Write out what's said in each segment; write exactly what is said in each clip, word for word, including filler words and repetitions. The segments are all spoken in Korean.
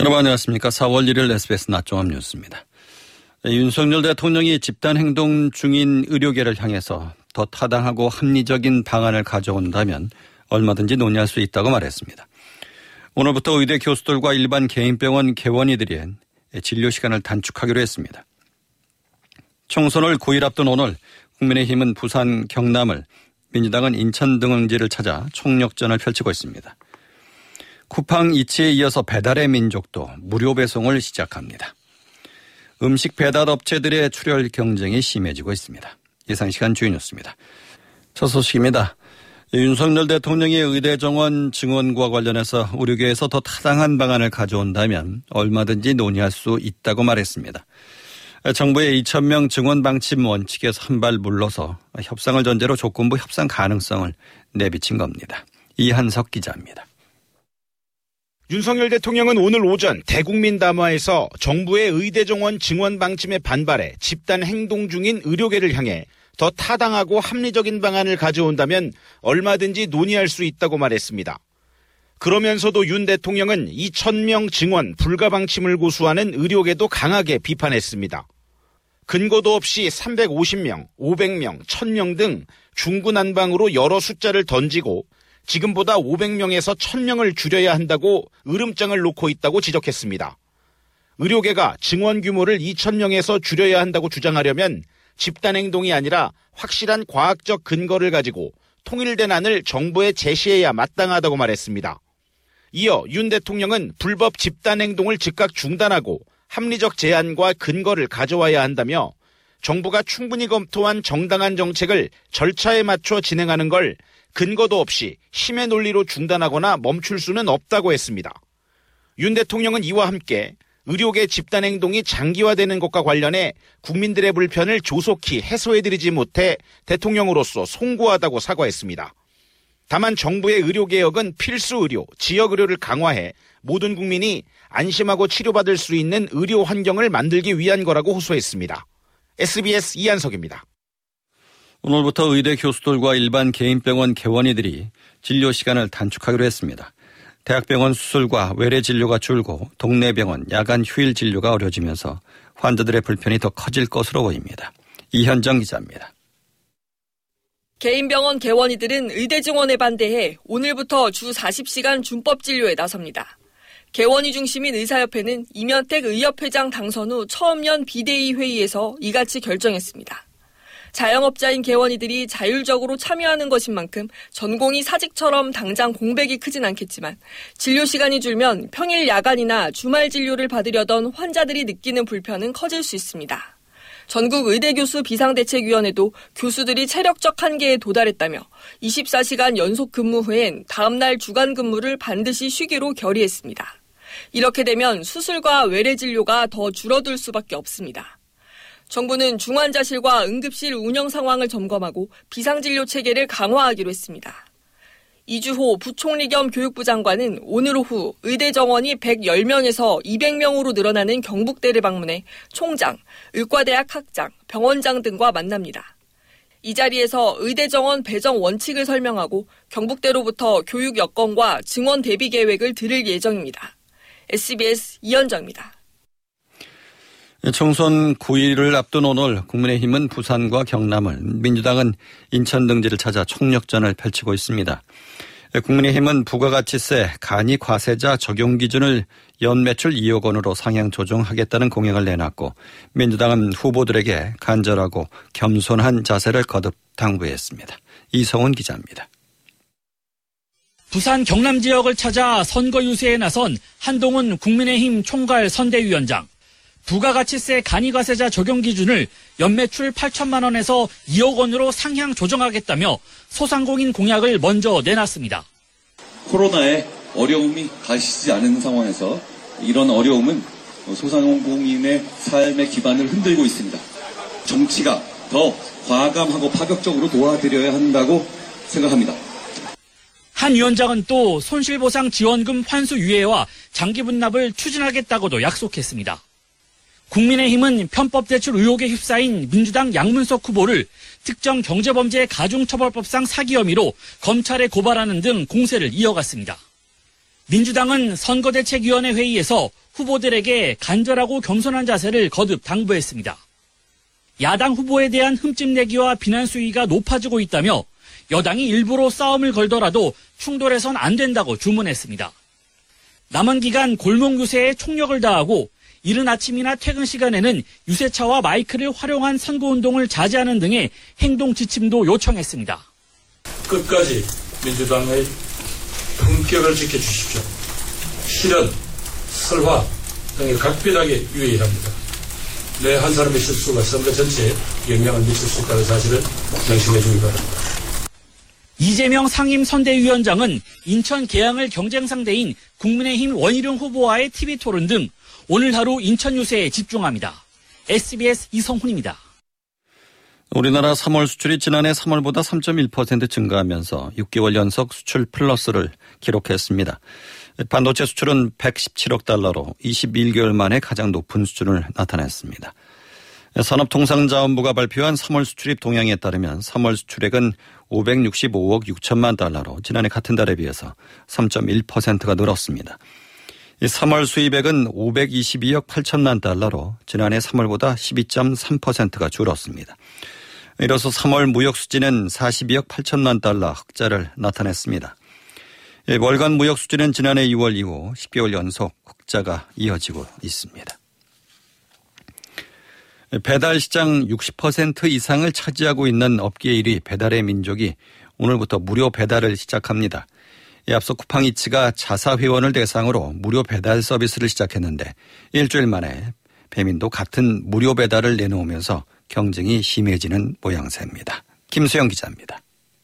여러분 안녕하십니까. 사월 일일 에스비에스 낮종합 뉴스입니다. 윤석열 대통령이 집단 행동 중인 의료계를 향해서 더 타당하고 합리적인 방안을 가져온다면 얼마든지 논의할 수 있다고 말했습니다. 오늘부터 의대 교수들과 일반 개인병원 개원이들이 진료 시간을 단축하기로 했습니다. 총선을 구 일 앞둔 오늘 국민의힘은 부산, 경남을, 민주당은 인천 등지를 찾아 총력전을 펼치고 있습니다. 쿠팡 이츠에 이어서 배달의 민족도 무료 배송을 시작합니다. 음식 배달 업체들의 출혈 경쟁이 심해지고 있습니다. 예상시간 주요 뉴스입니다. 첫 소식입니다. 윤석열 대통령이 의대 정원 증원과 관련해서 의료계에서 더 타당한 방안을 가져온다면 얼마든지 논의할 수 있다고 말했습니다. 정부의 이천 명 증원 방침 원칙에서 한 발 물러서 협상을 전제로 조건부 협상 가능성을 내비친 겁니다. 이한석 기자입니다. 윤석열 대통령은 오늘 오전 대국민 담화에서 정부의 의대 정원 증원 방침에 반발해 집단 행동 중인 의료계를 향해 더 타당하고 합리적인 방안을 가져온다면 얼마든지 논의할 수 있다고 말했습니다. 그러면서도 윤 대통령은 이천 명 증원 불가 방침을 고수하는 의료계도 강하게 비판했습니다. 근거도 없이 삼백오십 명, 오백 명, 천 명 등 중구난방으로 여러 숫자를 던지고 지금보다 오백 명에서 천 명을 줄여야 한다고 으름장을 놓고 있다고 지적했습니다. 의료계가 증원 규모를 이천 명에서 줄여야 한다고 주장하려면 집단 행동이 아니라 확실한 과학적 근거를 가지고 통일된 안을 정부에 제시해야 마땅하다고 말했습니다. 이어 윤 대통령은 불법 집단 행동을 즉각 중단하고 합리적 제안과 근거를 가져와야 한다며 정부가 충분히 검토한 정당한 정책을 절차에 맞춰 진행하는 걸 근거도 없이 힘의 논리로 중단하거나 멈출 수는 없다고 했습니다. 윤 대통령은 이와 함께 의료계 집단 행동이 장기화되는 것과 관련해 국민들의 불편을 조속히 해소해드리지 못해 대통령으로서 송구하다고 사과했습니다. 다만 정부의 의료개혁은 필수 의료, 지역 의료를 강화해 모든 국민이 안심하고 치료받을 수 있는 의료 환경을 만들기 위한 거라고 호소했습니다. 에스비에스 이한석입니다. 오늘부터 의대 교수들과 일반 개인병원 개원이들이 진료 시간을 단축하기로 했습니다. 대학병원 수술과 외래 진료가 줄고 동네 병원 야간 휴일 진료가 어려지면서 환자들의 불편이 더 커질 것으로 보입니다. 이현정 기자입니다. 개인병원 개원이들은 의대 증원에 반대해 오늘부터 주 사십 시간 준법 진료에 나섭니다. 개원이 중심인 의사협회는 이면택 의협회장 당선 후 처음 연 비대위 회의에서 이같이 결정했습니다. 자영업자인 개원이들이 자율적으로 참여하는 것인 만큼 전공이 사직처럼 당장 공백이 크진 않겠지만 진료 시간이 줄면 평일 야간이나 주말 진료를 받으려던 환자들이 느끼는 불편은 커질 수 있습니다. 전국 의대교수 비상대책위원회도 교수들이 체력적 한계에 도달했다며 이십사 시간 연속 근무 후엔 다음 날 주간 근무를 반드시 쉬기로 결의했습니다. 이렇게 되면 수술과 외래 진료가 더 줄어들 수밖에 없습니다. 정부는 중환자실과 응급실 운영 상황을 점검하고 비상진료 체계를 강화하기로 했습니다. 이주호 부총리 겸 교육부 장관은 오늘 오후 의대 정원이 백십 명에서 이백 명으로 늘어나는 경북대를 방문해 총장, 의과대학 학장, 병원장 등과 만납니다. 이 자리에서 의대 정원 배정 원칙을 설명하고 경북대로부터 교육 여건과 증원 대비 계획을 들을 예정입니다. 에스비에스 이현정입니다. 총선 구 일을 앞둔 오늘 국민의힘은 부산과 경남을, 민주당은 인천 등지를 찾아 총력전을 펼치고 있습니다. 국민의힘은 부가가치세 간이과세자 적용 기준을 연매출 이억 원으로 상향 조정하겠다는 공약을 내놨고, 민주당은 후보들에게 간절하고 겸손한 자세를 거듭 당부했습니다. 이성훈 기자입니다. 부산 경남 지역을 찾아 선거 유세에 나선 한동훈 국민의힘 총괄 선대위원장. 부가가치세 간이과세자 적용 기준을 연매출 팔천만 원에서 이억 원으로 상향 조정하겠다며 소상공인 공약을 먼저 내놨습니다. 코로나에 어려움이 가시지 않은 상황에서 이런 어려움은 소상공인의 삶의 기반을 흔들고 있습니다. 정치가 더 과감하고 파격적으로 도와드려야 한다고 생각합니다. 한 위원장은 또 손실보상 지원금 환수 유예와 장기 분납을 추진하겠다고도 약속했습니다. 국민의힘은 편법대출 의혹에 휩싸인 민주당 양문석 후보를 특정 경제범죄 가중처벌법상 사기 혐의로 검찰에 고발하는 등 공세를 이어갔습니다. 민주당은 선거대책위원회 회의에서 후보들에게 간절하고 겸손한 자세를 거듭 당부했습니다. 야당 후보에 대한 흠집내기와 비난 수위가 높아지고 있다며 여당이 일부러 싸움을 걸더라도 충돌해선 안 된다고 주문했습니다. 남은 기간 골목 유세에 총력을 다하고 이른 아침이나 퇴근 시간에는 유세차와 마이크를 활용한 선거운동을 자제하는 등의 행동 지침도 요청했습니다. 끝까지 민주당의 품격을 지켜주십시오. 실현, 설화 등에 각별하게 유의해야 합니다. 내 한 사람의 실수가 선거 전체에 영향을 미칠 수 있다는 사실을 명심해 주기 바랍니다. 이재명 상임선대위원장은 인천 계양을 경쟁 상대인 국민의힘 원희룡 후보와의 티비 토론 등 오늘 하루 인천 유세에 집중합니다. 에스비에스 이성훈입니다. 우리나라 삼월 수출이 지난해 삼월보다 삼 점 일 퍼센트 증가하면서 육 개월 연속 수출 플러스를 기록했습니다. 반도체 수출은 백십칠억 달러로 이십일 개월 만에 가장 높은 수준을 나타냈습니다. 산업통상자원부가 발표한 삼월 수출입 동향에 따르면 삼월 수출액은 오백육십오억 육천만 달러로 지난해 같은 달에 비해서 삼 점 일 퍼센트가 늘었습니다. 삼월 수입액은 오백이십이억 팔천만 달러로 지난해 삼월보다 십이 점 삼 퍼센트가 줄었습니다. 이로써 삼월 무역 수지는 사십이억 팔천만 달러 흑자를 나타냈습니다. 월간 무역 수지는 지난해 유월 이후 십 개월 연속 흑자가 이어지고 있습니다. 배달 시장 육십 퍼센트 이상을 차지하고 있는 업계 일 위 배달의 민족이 오늘부터 무료 배달을 시작합니다. 앞서 쿠팡이츠가 자사회원을 대상으로 무료 배달 서비스를 시작했는데 일주일 만에 배민도 같은 무료 배달을 내놓으면서 경쟁이 심해지는 모양새입니다. 김수영 기자입니다.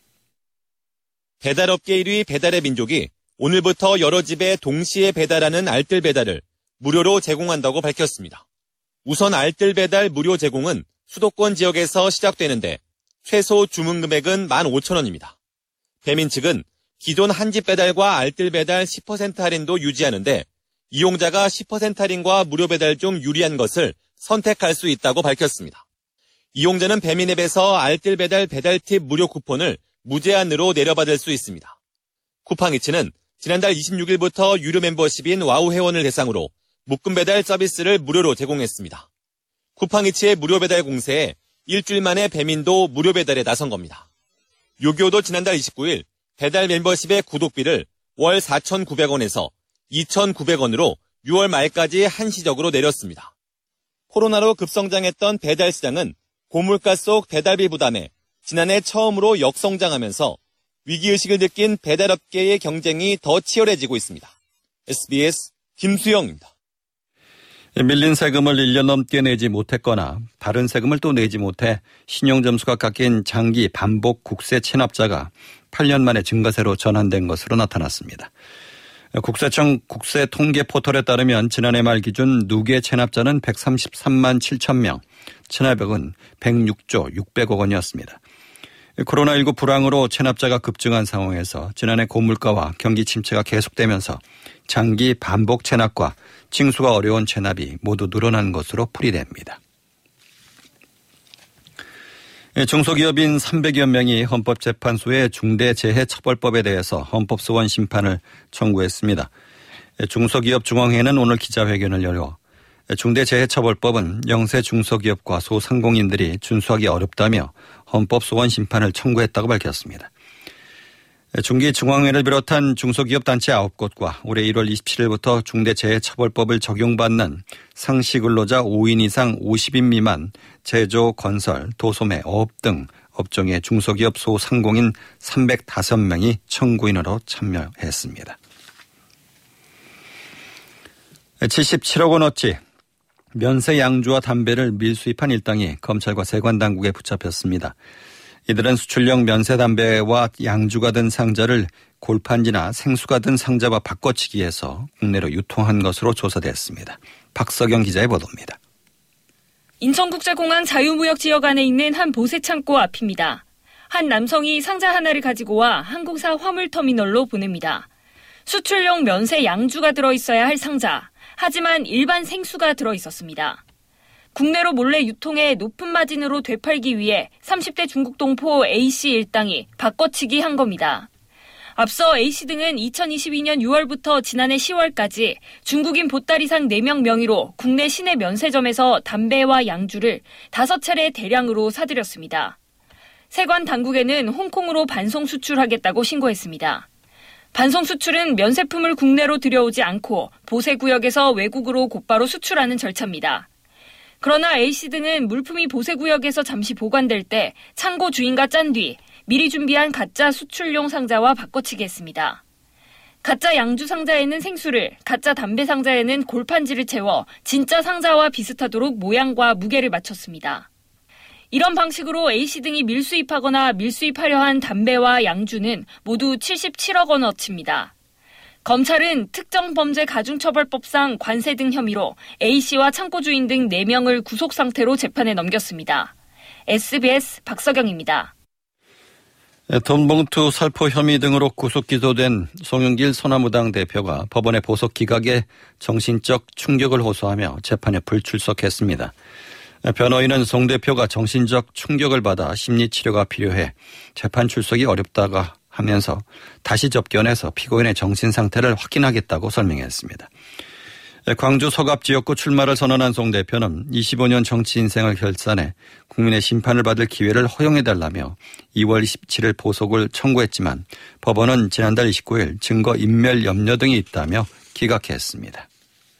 배달업계 일 위 배달의 민족이 오늘부터 여러 집에 동시에 배달하는 알뜰 배달을 무료로 제공한다고 밝혔습니다. 우선 알뜰 배달 무료 제공은 수도권 지역에서 시작되는데 최소 주문 금액은 만 오천 원입니다. 배민 측은 기존 한집 배달과 알뜰 배달 십 퍼센트 할인도 유지하는데 이용자가 십 퍼센트 할인과 무료 배달 중 유리한 것을 선택할 수 있다고 밝혔습니다. 이용자는 배민 앱에서 알뜰 배달 배달 팁 무료 쿠폰을 무제한으로 내려받을 수 있습니다. 쿠팡이츠는 지난달 이십육일부터 유료 멤버십인 와우 회원을 대상으로 묶음 배달 서비스를 무료로 제공했습니다. 쿠팡이츠의 무료 배달 공세에 일주일 만에 배민도 무료 배달에 나선 겁니다. 요기요도 지난달 이십구일 배달 멤버십의 구독비를 월 사천구백 원에서 이천구백 원으로 유월 말까지 한시적으로 내렸습니다. 코로나로 급성장했던 배달 시장은 고물가 속 배달비 부담에 지난해 처음으로 역성장하면서 위기의식을 느낀 배달업계의 경쟁이 더 치열해지고 있습니다. 에스비에스 김수영입니다. 밀린 세금을 일 년 넘게 내지 못했거나 다른 세금을 또 내지 못해 신용점수가 깎인 장기 반복 국세 체납자가 팔 년 만에 증가세로 전환된 것으로 나타났습니다. 국세청 국세 통계 포털에 따르면 지난해 말 기준 누계 체납자는 백삼십삼만 칠천 명, 체납액은 백육조 육백억 원이었습니다. 코로나십구 불황으로 체납자가 급증한 상황에서 지난해 고물가와 경기 침체가 계속되면서 장기 반복 체납과 징수가 어려운 체납이 모두 늘어난 것으로 풀이됩니다. 중소기업인 삼백여 명이 헌법재판소에 중대재해처벌법에 대해서 헌법소원 심판을 청구했습니다. 중소기업 중앙회는 오늘 기자회견을 열어 중대재해처벌법은 영세 중소기업과 소상공인들이 준수하기 어렵다며 헌법소원 심판을 청구했다고 밝혔습니다. 중기중앙회를 비롯한 중소기업 단체 아홉 곳과 올해 일월 이십칠일부터 중대재해처벌법을 적용받는 상시근로자 오 인 이상 오십 인 미만 제조, 건설, 도소매, 어업 등 업종의 중소기업 소상공인 삼백오 명이 청구인으로 참여했습니다. 칠십칠억 원어치 면세 양주와 담배를 밀수입한 일당이 검찰과 세관당국에 붙잡혔습니다. 이들은 수출용 면세 담배와 양주가 든 상자를 골판지나 생수가 든 상자와 바꿔치기해서 국내로 유통한 것으로 조사됐습니다. 박석영 기자의 보도입니다. 인천국제공항 자유무역지역 안에 있는 한 보세창고 앞입니다. 한 남성이 상자 하나를 가지고 와 항공사 화물터미널로 보냅니다. 수출용 면세 양주가 들어있어야 할 상자, 하지만 일반 생수가 들어있었습니다. 국내로 몰래 유통해 높은 마진으로 되팔기 위해 삼십 대 중국 동포 A씨 일당이 바꿔치기 한 겁니다. 앞서 A씨 등은 이천이십이년 유월부터 지난해 시월까지 중국인 보따리상 네 명 명의로 국내 시내 면세점에서 담배와 양주를 다섯 차례 대량으로 사들였습니다. 세관 당국에는 홍콩으로 반송 수출하겠다고 신고했습니다. 반송 수출은 면세품을 국내로 들여오지 않고 보세구역에서 외국으로 곧바로 수출하는 절차입니다. 그러나 A씨 등은 물품이 보세구역에서 잠시 보관될 때 창고 주인과 짠 뒤 미리 준비한 가짜 수출용 상자와 바꿔치기 했습니다. 가짜 양주 상자에는 생수를, 가짜 담배 상자에는 골판지를 채워 진짜 상자와 비슷하도록 모양과 무게를 맞췄습니다. 이런 방식으로 A씨 등이 밀수입하거나 밀수입하려 한 담배와 양주는 모두 칠십칠억 원어치입니다. 검찰은 특정범죄 가중처벌법상 관세 등 혐의로 A씨와 창고 주인 등 네 명을 구속 상태로 재판에 넘겼습니다. 에스비에스 박서경입니다. 돈봉투 살포 혐의 등으로 구속 기소된 송영길 소나무당 대표가 법원의 보석 기각에 정신적 충격을 호소하며 재판에 불출석했습니다. 변호인은 송 대표가 정신적 충격을 받아 심리치료가 필요해 재판 출석이 어렵다가 하면서 다시 접견해서 피고인의 정신 상태를 확인하겠다고 설명했습니다. 광주 서갑 지역구 출마를 선언한 송 대표는 이십오 년 정치 인생을 결산해 국민의 심판을 받을 기회를 허용해달라며 이월 이십칠일 보석을 청구했지만 법원은 지난달 이십구일 증거 인멸 염려 등이 있다며 기각했습니다.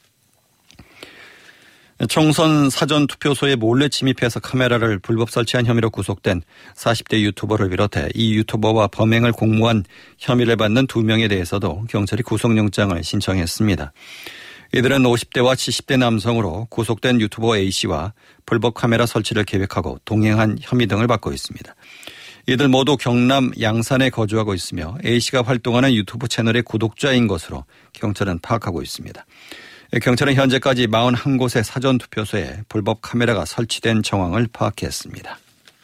총선 사전투표소에 몰래 침입해서 카메라를 불법 설치한 혐의로 구속된 사십 대 유튜버를 비롯해 이 유튜버와 범행을 공모한 혐의를 받는 두 명에 대해서도 경찰이 구속영장을 신청했습니다. 이들은 오십 대와 칠십 대 남성으로 구속된 유튜버 A씨와 불법 카메라 설치를 계획하고 동행한 혐의 등을 받고 있습니다. 이들 모두 경남 양산에 거주하고 있으며 A씨가 활동하는 유튜브 채널의 구독자인 것으로 경찰은 파악하고 있습니다. 경찰은 현재까지 사십일 곳의 사전투표소에 불법 카메라가 설치된 정황을 파악했습니다.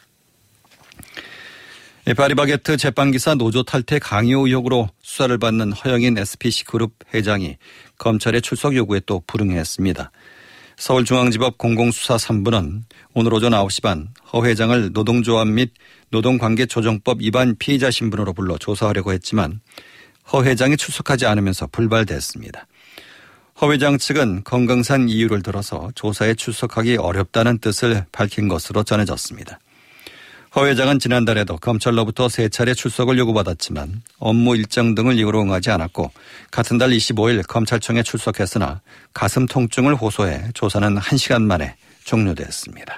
파리바게트 제빵기사 노조 탈퇴 강요 의혹으로 수사를 받는 허영인 에스피씨그룹 회장이 검찰의 출석 요구에 또 불응했습니다. 서울중앙지법 공공수사 삼 부는 오늘 오전 아홉 시 반 허 회장을 노동조합 및 노동관계조정법 위반 피의자 신분으로 불러 조사하려고 했지만 허 회장이 출석하지 않으면서 불발됐습니다. 허 회장 측은 건강상 이유를 들어서 조사에 출석하기 어렵다는 뜻을 밝힌 것으로 전해졌습니다. 허 회장은 지난달에도 검찰로부터 세 차례 출석을 요구받았지만 업무 일정 등을 이유로 응하지 않았고 같은 달 이십오일 검찰청에 출석했으나 가슴 통증을 호소해 조사는 한 시간 만에 종료됐습니다.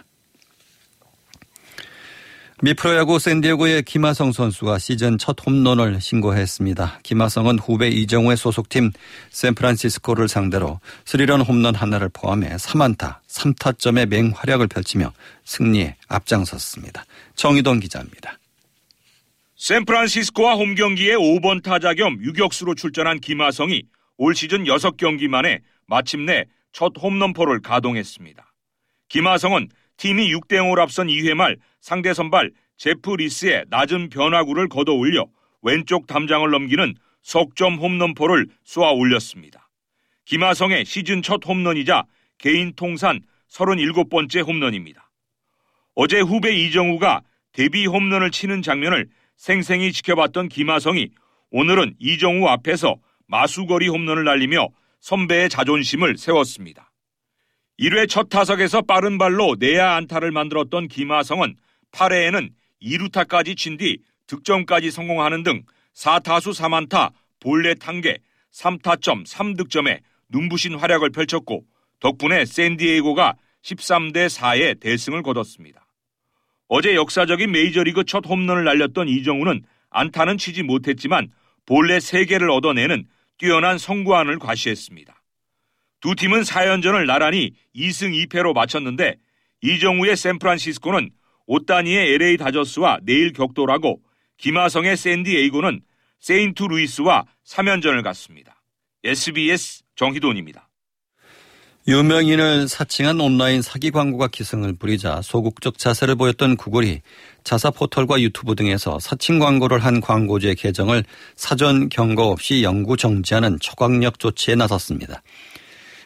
미 프로야구 샌디에고의 김하성 선수가 시즌 첫 홈런을 신고했습니다. 김하성은 후배 이정우의 소속팀 샌프란시스코를 상대로 스리런 홈런 하나를 포함해 삼 안타 삼 타점의 맹활약을 펼치며 승리에 앞장섰습니다. 정의돈 기자입니다. 샌프란시스코와 홈경기에 오 번 타자 겸 유격수로 출전한 김하성이 올 시즌 여섯 경기 만에 마침내 첫 홈런포를 가동했습니다. 김하성은 팀이 육 대 영으로 앞선 이 회 말 상대 선발 제프 리스의 낮은 변화구를 걷어 올려 왼쪽 담장을 넘기는 석점 홈런포를 쏘아 올렸습니다. 김하성의 시즌 첫 홈런이자 개인 통산 서른일곱 번째 홈런입니다. 어제 후배 이정우가 데뷔 홈런을 치는 장면을 생생히 지켜봤던 김하성이 오늘은 이정우 앞에서 마수거리 홈런을 날리며 선배의 자존심을 세웠습니다. 일 회 첫 타석에서 빠른 발로 내야 안타를 만들었던 김하성은 팔 회에는 이 루타까지 친 뒤 득점까지 성공하는 등 사 타수 삼 안타 볼넷 한 개 삼 타점 삼 득점에 눈부신 활약을 펼쳤고 덕분에 샌디에이고가 십삼 대 사의 대승을 거뒀습니다. 어제 역사적인 메이저리그 첫 홈런을 날렸던 이정우는 안타는 치지 못했지만 볼넷 세 개를 얻어내는 뛰어난 성구안을 과시했습니다. 두 팀은 사 연전을 나란히 이 승 이 패로 마쳤는데 이정우의 샌프란시스코는 오따니의 엘에이 다저스와 내일 격돌하고 김하성의 샌디에이고는 세인트루이스와 삼 연전을 갖습니다. 에스비에스 정희돈입니다. 유명인을 사칭한 온라인 사기 광고가 기승을 부리자 소극적 자세를 보였던 구글이 자사 포털과 유튜브 등에서 사칭 광고를 한 광고주의 계정을 사전 경고 없이 영구 정지하는 초강력 조치에 나섰습니다.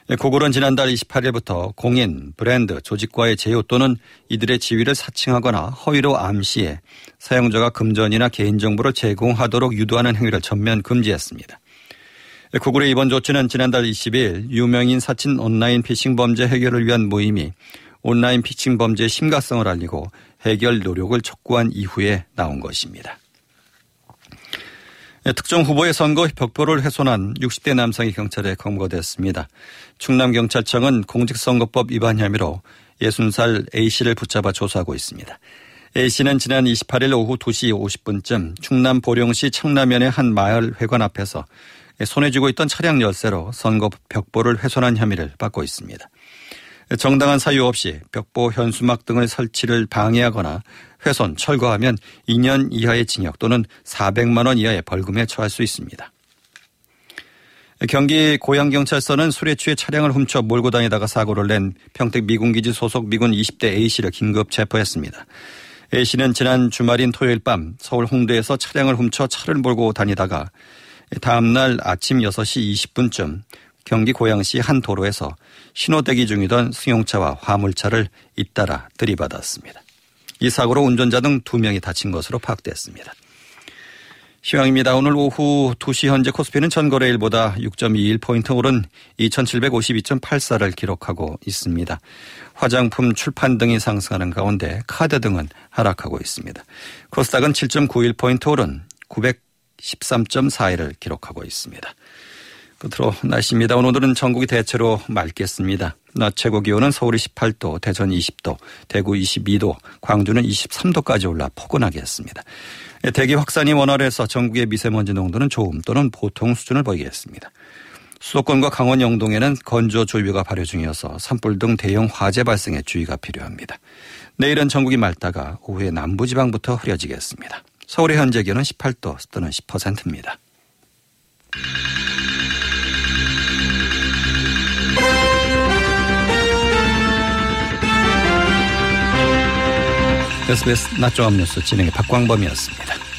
구글은 지난달 이십팔일부터 공인, 브랜드, 조직과의 제휴 또는 이들의 지위를 사칭하거나 허위로 암시해 사용자가 금전이나 개인정보를 제공하도록 유도하는 행위를 전면 금지했습니다. 구글의 이번 조치는 지난달 이십일 유명인 사칭 온라인 피싱 범죄 해결을 위한 모임이 온라인 피싱 범죄의 심각성을 알리고 해결 노력을 촉구한 이후에 나온 것입니다. 특정 후보의 선거 벽보를 훼손한 육십 대 남성이 경찰에 검거됐습니다. 충남경찰청은 공직선거법 위반 혐의로 예순 살 A씨를 붙잡아 조사하고 있습니다. A씨는 지난 이십팔일 오후 두 시 오십 분쯤 충남 보령시 청라면의 한 마을 회관 앞에서 손에 쥐고 있던 차량 열쇠로 선거 벽보를 훼손한 혐의를 받고 있습니다. 정당한 사유 없이 벽보 현수막 등을 설치를 방해하거나 훼손, 철거하면 이 년 이하의 징역 또는 사백만 원 이하의 벌금에 처할 수 있습니다. 경기 고양경찰서는 술에 취해 차량을 훔쳐 몰고 다니다가 사고를 낸 평택 미군기지 소속 미군 이십 대 A씨를 긴급 체포했습니다. A씨는 지난 주말인 토요일 밤 서울 홍대에서 차량을 훔쳐 차를 몰고 다니다가 다음날 아침 여섯 시 이십 분쯤 경기 고양시 한 도로에서 신호대기 중이던 승용차와 화물차를 잇따라 들이받았습니다. 이 사고로 운전자 등 두 명이 다친 것으로 파악됐습니다. 시황입니다. 오늘 오후 두 시 현재 코스피는 전거래일보다 육 점 이일 포인트 오른 이천칠백오십이 점 팔사를 기록하고 있습니다. 화장품, 출판 등이 상승하는 가운데 카드 등은 하락하고 있습니다. 코스닥은 칠 점 구일 포인트 오른 구백십삼 점 사일을 기록하고 있습니다. 끝으로 날씨입니다. 오늘은 전국이 대체로 맑겠습니다. 낮 최고 기온은 서울이 십팔 도, 대전 이십 도, 대구 이십이 도, 광주는 이십삼 도까지 올라 포근하겠습니다. 대기 확산이 원활해서 전국의 미세먼지 농도는 좋음 또는 보통 수준을 보이겠습니다. 수도권과 강원 영동에는 건조조류가 발효 중이어서 산불 등 대형 화재 발생에 주의가 필요합니다. 내일은 전국이 맑다가 오후에 남부지방부터 흐려지겠습니다. 서울의 현재 기온은 십팔 도, 습도는 십 퍼센트입니다. 에스비에스 낮종합뉴스 진행의 박광범이었습니다.